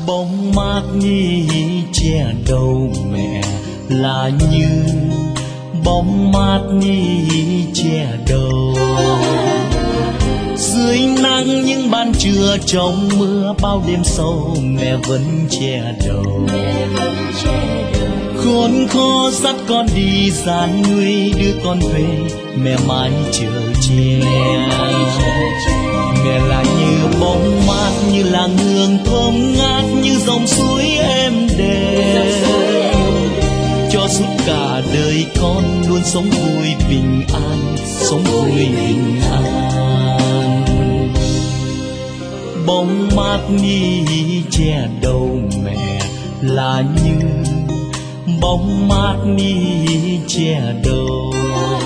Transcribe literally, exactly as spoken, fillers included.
Bóng mát nhi che đầu mẹ là như bóng mát nhi che đầu. Dưới nắng những ban trưa trong mưa, bao đêm sâu mẹ vẫn che đầu. Khốn khó dắt con đi gian nguy, đưa con về mẹ mãi chờ che. Mẹ là như bóng mát, như làng hương thơm ngát, như dòng suối êm đềm, cho suốt cả đời con luôn sống vui bình an, sống vui bình an. Bóng mát nhi che đầu mẹ là như bóng mát nhi che đầu.